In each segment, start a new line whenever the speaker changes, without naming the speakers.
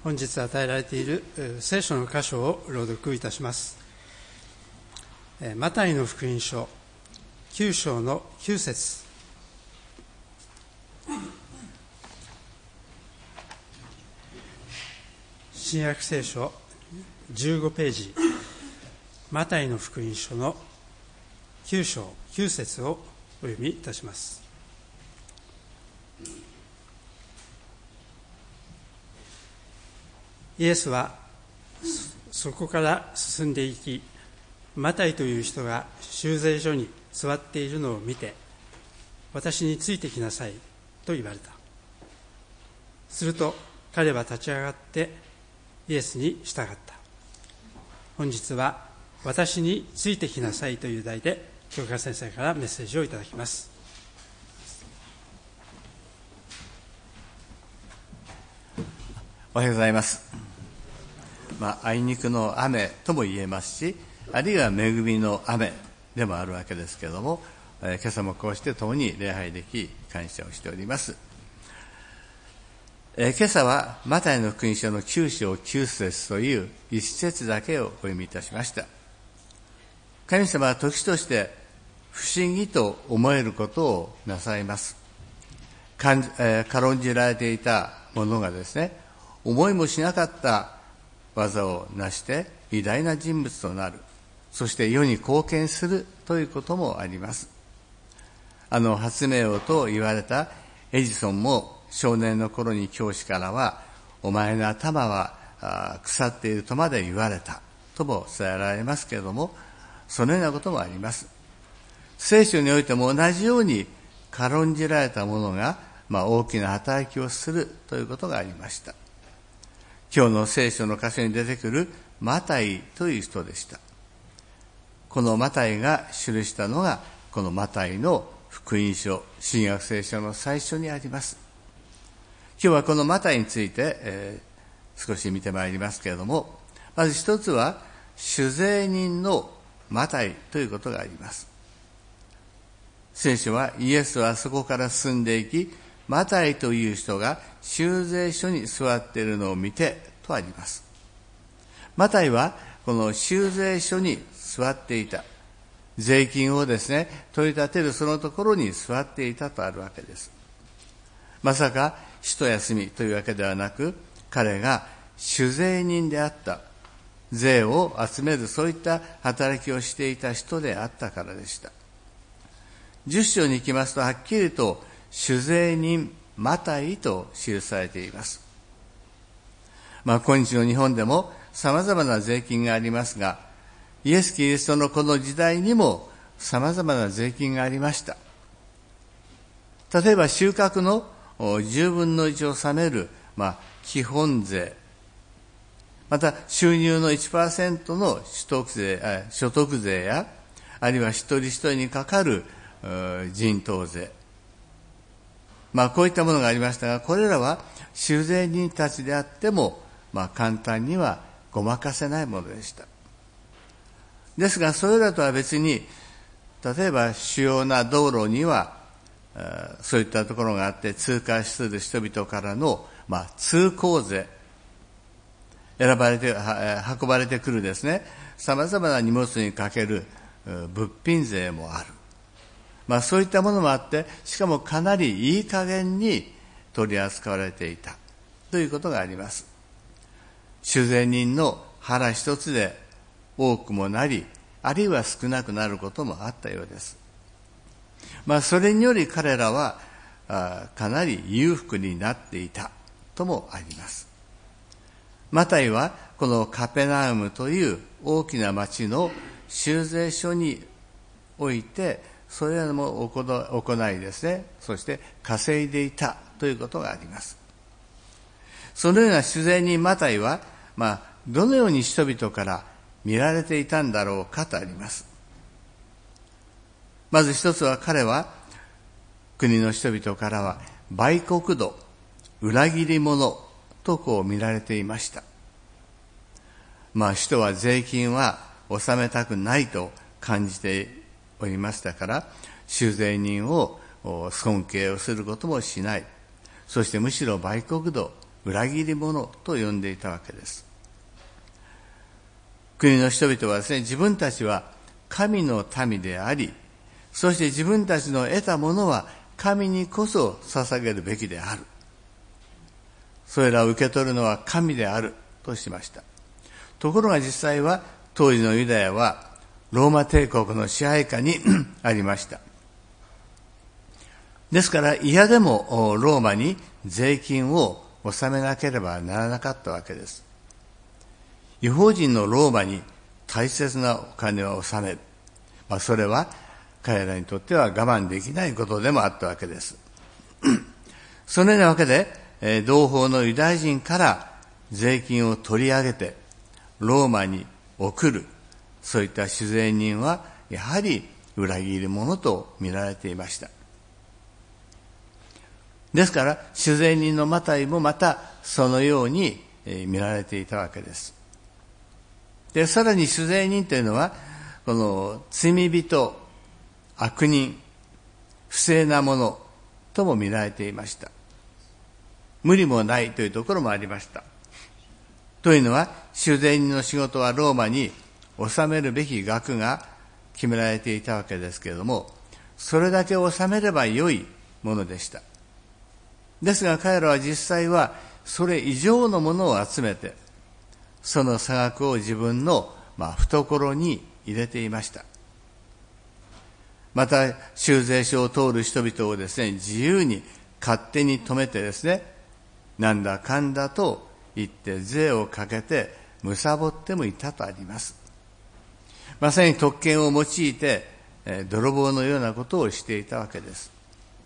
本日与えられている聖書の箇所を朗読いたします。マタイの福音書9章の9節、新約聖書15ページ、マタイの福音書の9章9節をお読みいたします。イエスはそこから進んでいき、マタイという人が修税所に座っているのを見て、私についてきなさいと言われた。すると彼は立ち上がってイエスに従った。本日は私についてきなさいという題で、教科先生からメッセージをいただきます。
おはようございます。あいにくの雨とも言えますし、あるいは恵みの雨でもあるわけですけれども、今朝もこうして共に礼拝でき感謝をしております。今朝はマタイの福音書の9章9節という一節だけをお読みいたしました。神様は時として不思議と思えることをなさいます。軽んじられていたものがですね、思いもしなかった技を成して偉大な人物となる、そして世に貢献するということもあります。発明王と言われたエジソンも少年の頃に教師からは、お前の頭は腐っているとまで言われたとも伝えられますけれども、そのようなこともあります。聖書においても同じように軽んじられたものが、大きな働きをするということがありました。今日の聖書の箇所に出てくるマタイという人でした。このマタイが記したのが、このマタイの福音書、新約聖書の最初にあります。今日はこのマタイについて、少し見てまいりますけれども、まず一つは酒税人のマタイということがあります。聖書はイエスはそこから進んでいき、マタイという人が修税所に座っているのを見てとあります。マタイはこの修税所に座っていた。税金をですね、取り立てるそのところに座っていたとあるわけです。まさか一休みというわけではなく、彼が酒税人であった。税を集めるそういった働きをしていた人であったからでした。10章に行きますとはっきりと酒税人マタイと記されています。今日の日本でも様々な税金がありますが、イエス・キリストのこの時代にも様々な税金がありました。例えば収穫の10分の1を納める、基本税、また収入の 1% の所得税や、あるいは一人一人にかかる人頭税、こういったものがありましたが、これらは酒税人たちであっても、簡単にはごまかせないものでした。ですが、それらとは別に、例えば主要な道路には、そういったところがあって通過する人々からの、通行税、運ばれてくるですね、様々な荷物にかける物品税もある。そういったものもあって、しかもかなりいい加減に取り扱われていたということがあります。酒税人の腹一つで多くもなり、あるいは少なくなることもあったようです。それにより彼らはかなり裕福になっていたともあります。マタイはこのカペナウムという大きな町の修税所において、それらも行いですね、そして稼いでいたということがあります。そのような酒税人マタイは、どのように人々から見られていたんだろうかとあります。まず一つは、彼は国の人々からは売国奴、裏切り者と見られていました。人は税金は納めたくないと感じておりましたから、酒税人を尊敬をすることもしない。そしてむしろ売国奴、 裏切り者と呼んでいたわけです。国の人々はですね、自分たちは神の民であり、そして自分たちの得たものは神にこそ捧げるべきである。それらを受け取るのは神であるとしました。ところが実際は当時のユダヤはローマ帝国の支配下にありました。ですから嫌でもローマに税金を納めなければならなかったわけです。違法人のローマに大切なお金を納める。それは彼らにとっては我慢できないことでもあったわけです。そのようなわけで、同胞のユダヤ人から税金を取り上げてローマに送る、そういった主税人はやはり裏切り者と見られていました。ですから主税人のマタイもまたそのように見られていたわけです。で、さらに主税人というのはこの罪人、悪人、不正なものとも見られていました。無理もないというところもありました。というのは主税人の仕事はローマに納めるべき額が決められていたわけですけれども、それだけ納めれば良いものでした。ですが彼らは実際はそれ以上のものを集めて、その差額を自分の懐に入れていました。また州税所を通る人々をですね、自由に勝手に止めてですね、なんだかんだと言って税をかけて貪ってもいたとあります。まさに特権を用いて泥棒のようなことをしていたわけです。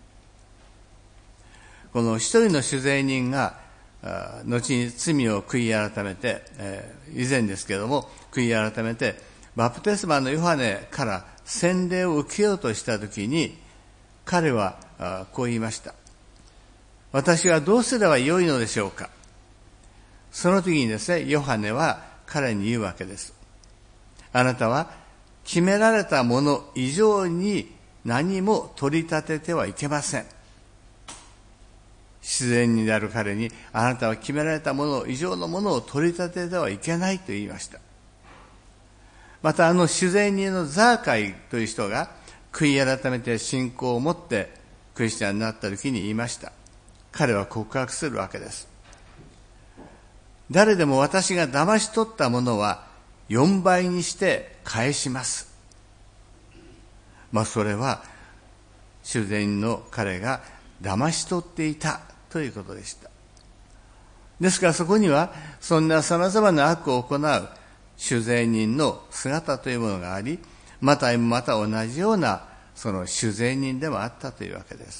この一人の主税人が後に罪を悔い改めて、以前ですけれども悔い改めてバプテスマのヨハネから洗礼を受けようとしたときに、彼はこう言いました。私はどうすればよいのでしょうか。その時にですね、ヨハネは彼に言うわけです。あなたは決められたもの以上に何も取り立ててはいけません。自然になる彼に、あなたは決められたもの以上のものを取り立ててはいけないと言いました。また主税人のザーカイという人が悔い改めて信仰を持ってクリスチャンになった時に言いました。彼は告白するわけです。誰でも私が騙し取ったものは4倍にして返します。それは主税人の彼が騙し取っていたということでした。ですからそこにはそんな様々な悪を行う主税人の姿というものがあり、マタイもまた同じようなその主税人でもあったというわけです。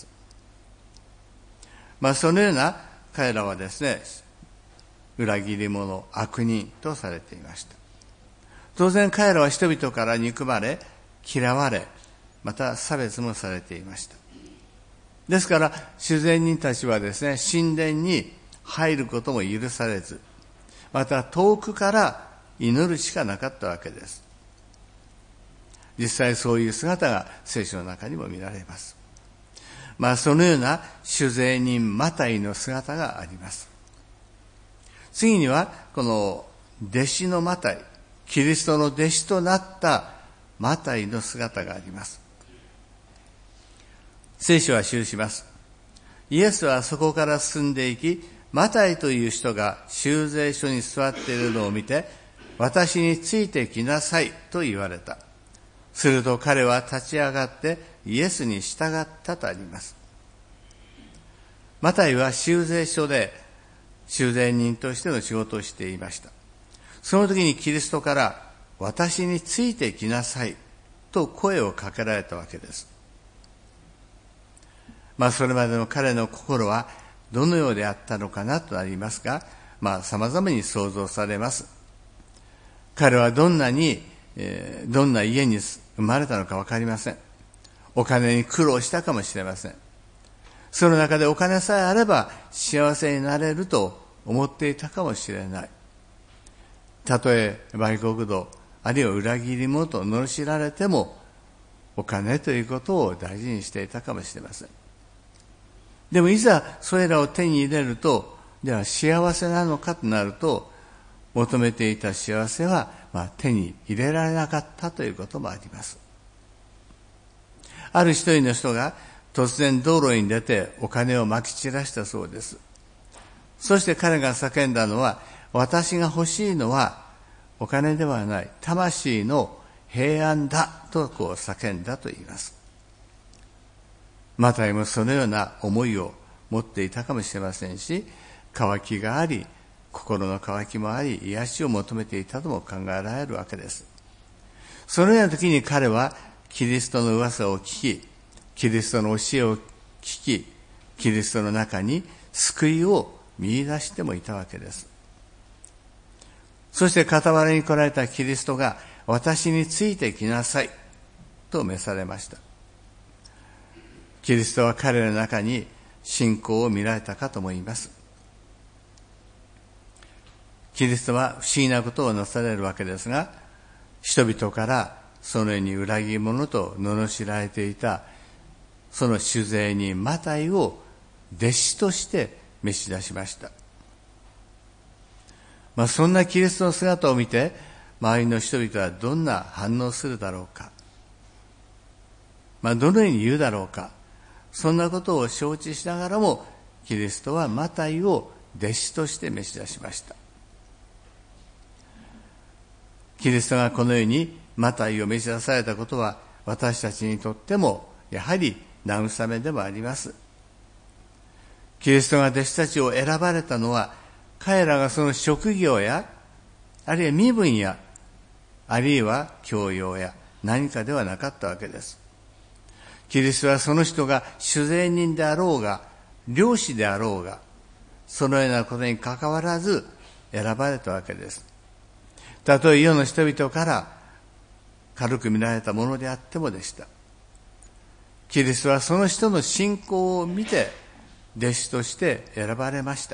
そのような彼らはですね、裏切り者、悪人とされていました。当然彼らは人々から憎まれ、嫌われ、また差別もされていました。ですから主税人たちはですね、神殿に入ることも許されず、また遠くから祈るしかなかったわけです。実際そういう姿が聖書の中にも見られます。そのような主税人マタイの姿があります。次にはこの弟子のマタイ、キリストの弟子となったマタイの姿があります。聖書は記します。イエスはそこから進んでいき、マタイという人が修税所に座っているのを見て、私についてきなさいと言われた。すると彼は立ち上がってイエスに従ったとあります。マタイは修税所で修税人としての仕事をしていました。その時にキリストから私についてきなさいと声をかけられたわけです。それまでの彼の心はどのようであったのかなとなりますが、様々に想像されます。彼はどんな家に生まれたのか分かりません。お金に苦労したかもしれません。その中でお金さえあれば幸せになれると思っていたかもしれない。たとえ売国奴、あるいは裏切り者と罵られても、お金ということを大事にしていたかもしれません。でもいざそれらを手に入れると、 では幸せなのかとなると、求めていた幸せは、手に入れられなかったということもあります。ある一人の人が突然道路に出てお金をまき散らしたそうです。そして彼が叫んだのは、私が欲しいのはお金ではない、魂の平安だと叫んだと言います。マタイもそのような思いを持っていたかもしれませんし、渇きがあり、心の渇きもあり、癒しを求めていたとも考えられるわけです。そのような時に彼はキリストの噂を聞き、キリストの教えを聞き、キリストの中に救いを見出してもいたわけです。そして傍らに来られたキリストが、私についてきなさいと召されました。キリストは彼の中に信仰を見られたかと思います。キリストは不思議なことをなされるわけですが、人々からそのように裏切り者と罵られていたその主税人マタイを弟子として召し出しました。そんなキリストの姿を見て周りの人々はどんな反応するだろうか、どのように言うだろうか、そんなことを承知しながらもキリストはマタイを弟子として召し出しました。キリストがこのようにマタイを召し出されたことは、私たちにとってもやはり慰めでもあります。キリストが弟子たちを選ばれたのは、彼らがその職業や、あるいは身分や、あるいは教養や何かではなかったわけです。キリストはその人が主税人であろうが、漁師であろうが、そのようなことに関わらず選ばれたわけです。たとえ世の人々から軽く見られたものであってもでした。キリストはその人の信仰を見て弟子として選ばれました。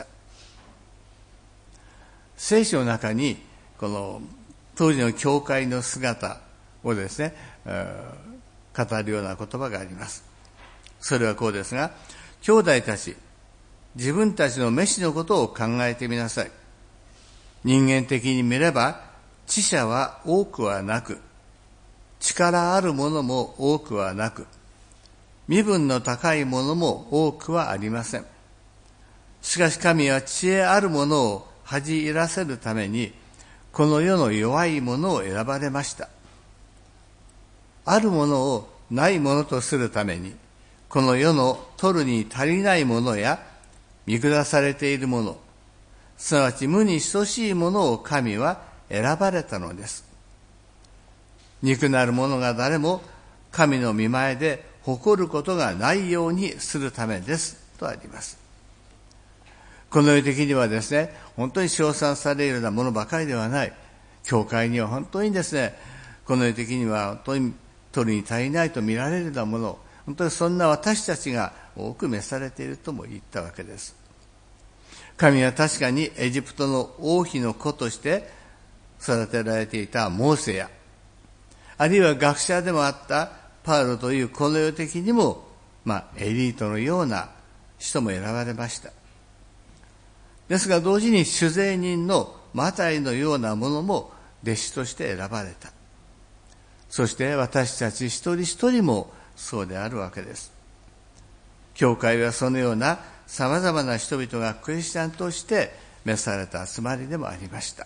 聖書の中にこの当時の教会の姿をですね、語るような言葉があります。それはこうですが、兄弟たち、自分たちの召しのことを考えてみなさい。人間的に見れば知者は多くはなく、力あるものも多くはなく、身分の高いものも多くはありません。しかし神は知恵あるものを恥じらせるために、この世の弱いものを選ばれました。あるものをないものとするために、この世の取るに足りないものや見下されているもの、すなわち無に等しいものを神は選ばれたのです。肉なる者が誰も神の御前で誇ることがないようにするためですとあります。この世的にはですね、本当に称賛されるようなものばかりではない。教会には本当にですね、この世的には本当に取るに足りないと見られるようなもの、本当にそんな私たちが多く召されているとも言ったわけです。神は確かにエジプトの王妃の子として育てられていたモーセや、あるいは学者でもあったパウロというこの世的にも、エリートのような人も選ばれました。ですが同時に主税人のマタイのようなものも弟子として選ばれた。そして私たち一人一人もそうであるわけです。教会はそのような様々な人々がクリスチャンとして召された集まりでもありました。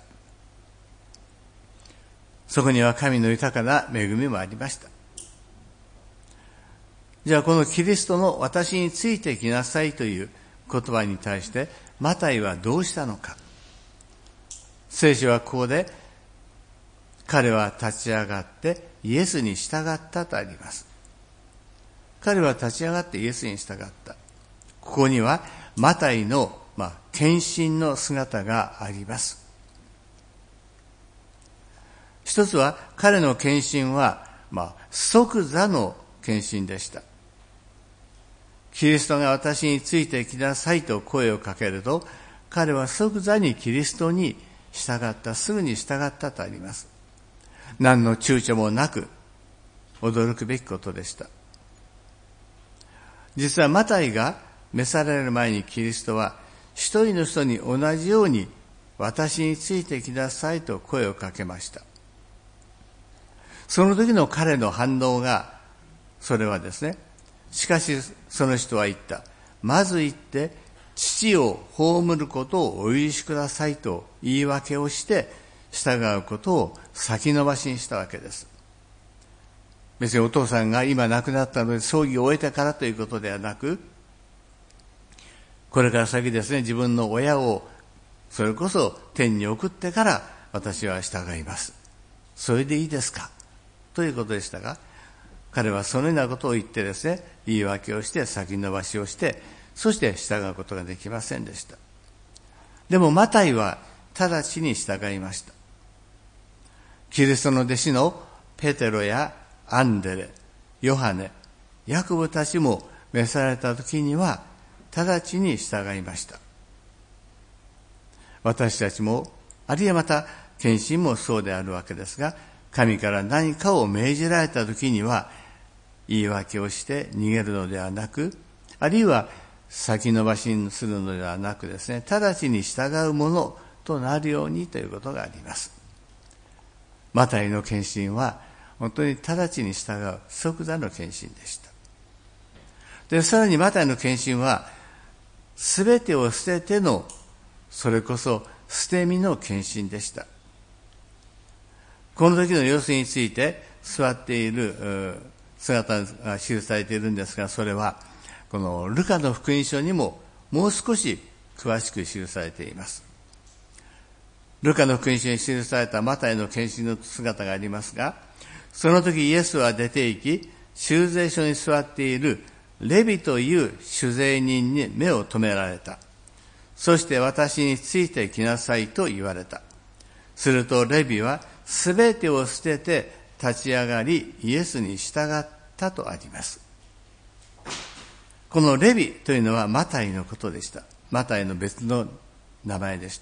そこには神の豊かな恵みもありました。じゃあこのキリストの私についてきなさいという言葉に対してマタイはどうしたのか。聖書はここで彼は立ち上がってイエスに従ったとあります。彼は立ち上がってイエスに従った。ここにはマタイの献身の姿があります。一つは彼の献身は即座の献身でした。キリストが私についてきなさいと声をかけると、彼は即座にキリストに従った、すぐに従ったとあります。何の躊躇もなく驚くべきことでした。実はマタイが召される前にキリストは一人の人に同じように私についてきなさいと声をかけました。その時の彼の反応が、それはですね、しかしその人は言った。まず行って父を葬ることをお許しくださいと言い訳をして従うことを先延ばしにしたわけです。別にお父さんが今亡くなったので葬儀を終えてからということではなく、これから先ですね、自分の親をそれこそ天に送ってから私は従います。それでいいですかということでしたが、彼はそのようなことを言ってですね、言い訳をして先延ばしをして、そして従うことができませんでした。でもマタイは直ちに従いました。キリストの弟子のペテロやアンデレ、ヨハネ、ヤコブたちも召された時には直ちに従いました。私たちも、あるいはまた献身もそうであるわけですが、神から何かを命じられた時には言い訳をして逃げるのではなく、あるいは先延ばしにするのではなくですね、直ちに従うものとなるようにということがあります。マタイの献身は本当に直ちに従う即座の献身でした。で、さらにマタイの献身は全てを捨てての、それこそ捨て身の献身でした。この時の様子について座っている姿が記されているんですが、それはこのルカの福音書にももう少し詳しく記されています。ルカの福音書に記されたマタイの献身の姿がありますが、その時イエスは出て行き、修税所に座っているレビという酒税人に目を留められた。そして私についてきなさいと言われた。するとレビはすべてを捨てて立ち上がりイエスに従ったとあります。このレビというのはマタイのことでした。マタイの別の名前でした。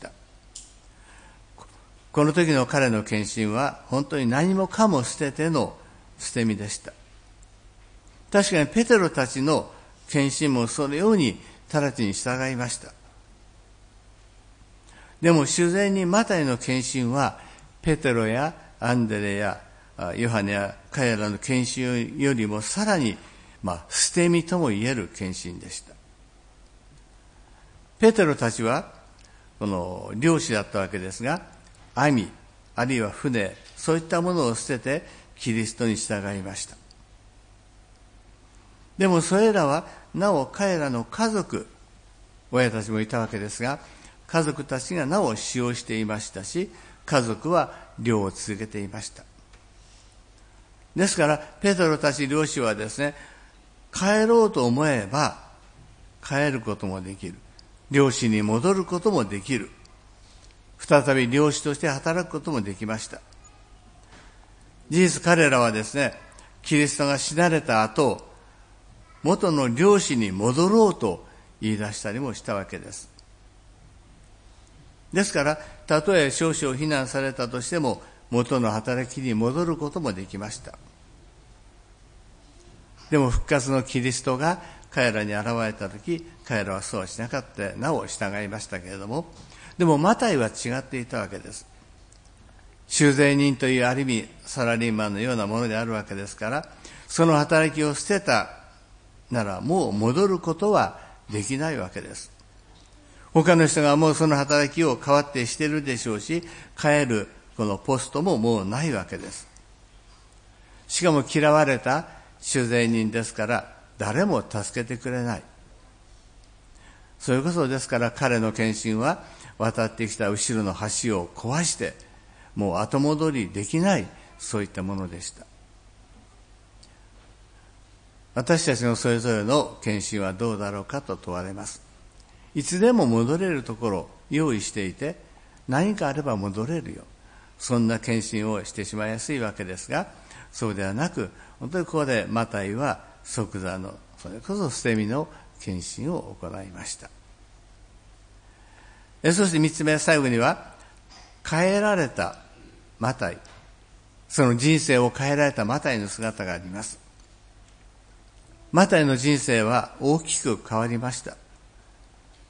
この時の彼の献身は本当に何もかも捨てての捨て身でした。確かにペテロたちの献身もそのように直ちに従いました。でも主税人マタイの献身はペテロやアンデレやヨハネや彼らの献身よりもさらに捨て身とも言える献身でした。ペテロたちはこの漁師だったわけですが、網あるいは船、そういったものを捨ててキリストに従いました。でもそれらはなお彼らの家族、親たちもいたわけですが、家族たちがなお使用していましたし、家族は漁を続けていました。ですからペテロたち漁師はですね、帰ろうと思えば帰ることもできる、漁師に戻ることもできる、再び漁師として働くこともできました。事実彼らはですね、キリストが死なれた後、元の漁師に戻ろうと言い出したりもしたわけです。ですからたとえ少々非難されたとしても元の働きに戻ることもできました。でも復活のキリストが彼らに現れたとき、彼らはそうはしなかったなお従いましたけれども、でもマタイは違っていたわけです。修税人というある意味サラリーマンのようなものであるわけですから、その働きを捨てたならもう戻ることはできないわけです。他の人がもうその働きを代わってしているでしょうし、帰るこのポストももうないわけです。しかも嫌われた修税人ですから誰も助けてくれない。それこそですから彼の献身は渡ってきた後ろの橋を壊してもう後戻りできない、そういったものでした。私たちのそれぞれの献身はどうだろうかと問われます。いつでも戻れるところを用意していて、何かあれば戻れるよ、そんな献身をしてしまいやすいわけですが、そうではなく、本当にここでマタイは即座のそれこそ捨て身の献身を行いました。そして3つ目、最後には変えられたマタイ、その人生を変えられたマタイの姿があります。マタイの人生は大きく変わりました。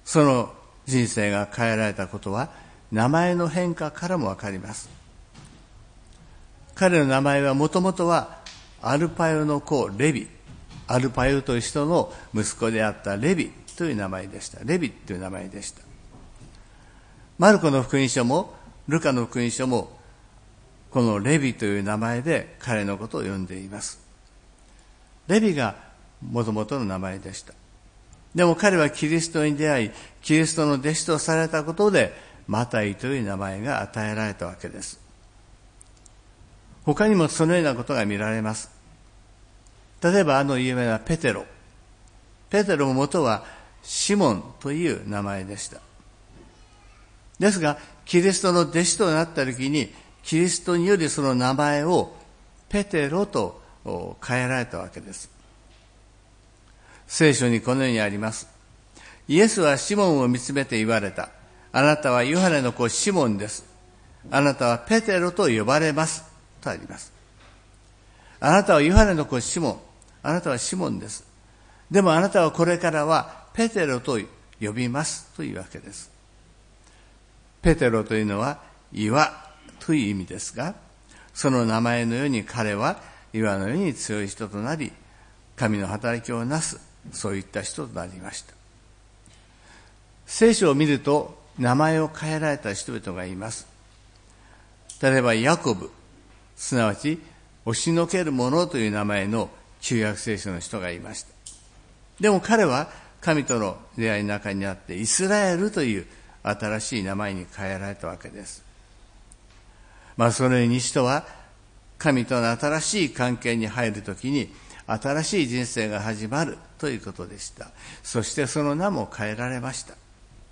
その人生が変えられたことは名前の変化からもわかります。彼の名前はもともとはアルパヨの子レビ、アルパヨという人の息子であったレビという名前でした。レビという名前でした。マルコの福音書もルカの福音書もこのレビという名前で彼のことを呼んでいます。レビがもともとの名前でした。でも彼はキリストに出会い、キリストの弟子とされたことでマタイという名前が与えられたわけです。他にもそのようなことが見られます。例えば有名なペテロ。ペテロも元はシモンという名前でした。ですが、キリストの弟子となった時に、キリストによりその名前をペテロと変えられたわけです。聖書にこのようにあります。イエスはシモンを見つめて言われた。あなたはヨハネの子シモンです。あなたはペテロと呼ばれます。とあります。あなたはヨハネの子シモン。あなたはシモンです。でもあなたはこれからはペテロと呼びますというわけです。ペテロというのは岩という意味ですが、その名前のように彼は岩のように強い人となり、神の働きをなす、そういった人となりました。聖書を見ると名前を変えられた人々がいます。例えばヤコブ、すなわち押しのける者という名前の旧約聖書の人がいました。でも彼は神との出会いの中にあってイスラエルという新しい名前に変えられたわけです。そのように人は神との新しい関係に入るときに新しい人生が始まるということでした。そしてその名も変えられました。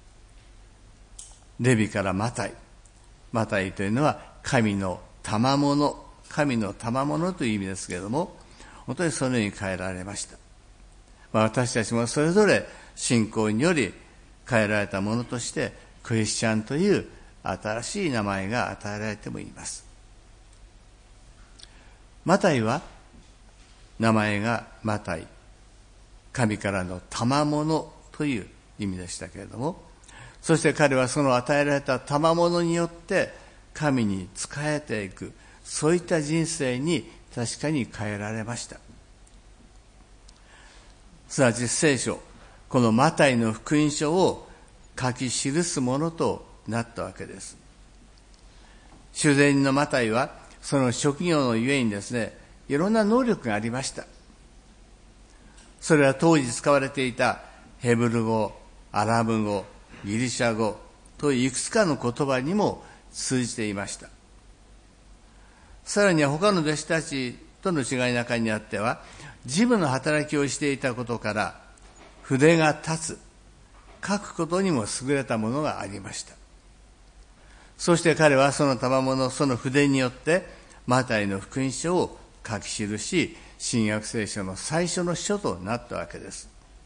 レビからマタイ。マタイというのは神の賜物、神の賜物という意味ですけれども、本当にそのように変えられました。私たちもそれぞれ信仰により変えられたものとしてクリスチャンという新しい名前が与えられてもいます。マタイは名前がマタイ、神からの賜物という意味でしたけれども、そして彼はその与えられた賜物によって神に仕えていく、そういった人生に確かに変えられました。すなわち聖書、このマタイの福音書を書き記すものとなったわけです。主税人のマタイはその職業のゆえにですね、いろんな能力がありました。それは当時使われていたヘブル語、アラブ語、ギリシャ語といういくつかの言葉にも通じていました。さらには他の弟子たちとの違いの中にあっては、事務の働きをしていたことから筆が立つ、書くことにも優れたものがありました。そして彼はその賜物、その筆によってマタイの福音書を書き記し、新約聖書の最初の書となったわけです。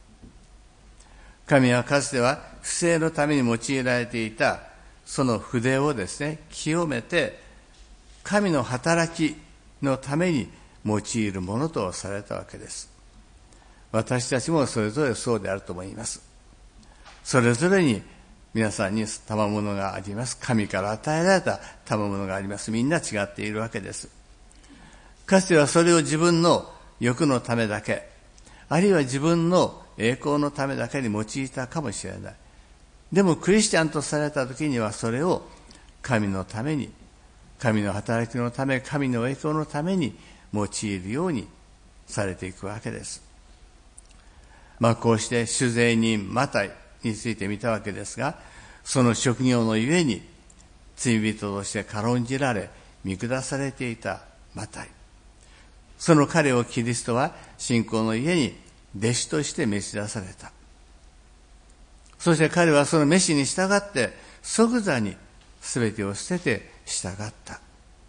神はかつては不正のために用いられていたその筆をですね、清めて神の働きのために用いるものとされたわけです。私たちもそれぞれそうであると思います。それぞれに皆さんに賜物があります。神から与えられた賜物があります。みんな違っているわけです。かつてはそれを自分の欲のためだけ、あるいは自分の栄光のためだけに用いたかもしれない。でもクリスチャンとされた時にはそれを神のために、神の働きのため、神の栄光のために用いるようにされていくわけです。こうして主税人マタイについて見たわけですが、その職業のゆえに罪人として軽んじられ見下されていたマタイ、その彼をキリストは信仰のゆえに弟子として召し出された。そして彼はその召しに従って即座に全てを捨てて従った。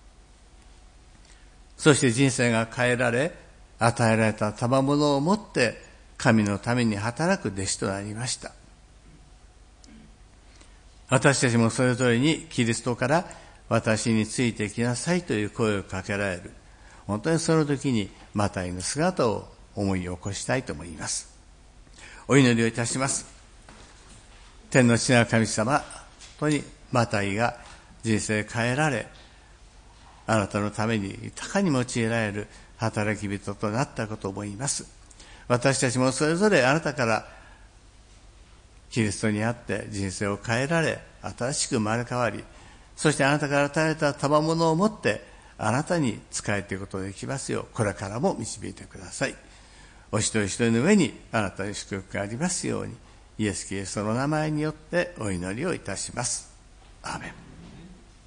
そして人生が変えられ、与えられた賜物を持って神のために働く弟子となりました。私たちもそれぞれにキリストから私についてきなさいという声をかけられる。本当にその時にマタイの姿を思い起こしたいと思います。お祈りをいたします。 天の父なる神様、本当にマタイが人生変えられ、あなたのために豊かに用いられる働き人となったことを思います。私たちもそれぞれあなたからキリストにあって人生を変えられ、新しく生まれ変わり、そしてあなたから与えた賜物を持ってあなたに仕えていくことができますよう、これからも導いてください。お一人一人の上にあなたに祝福がありますように、イエス・キリストの名前によってお祈りをいたします。アーメン。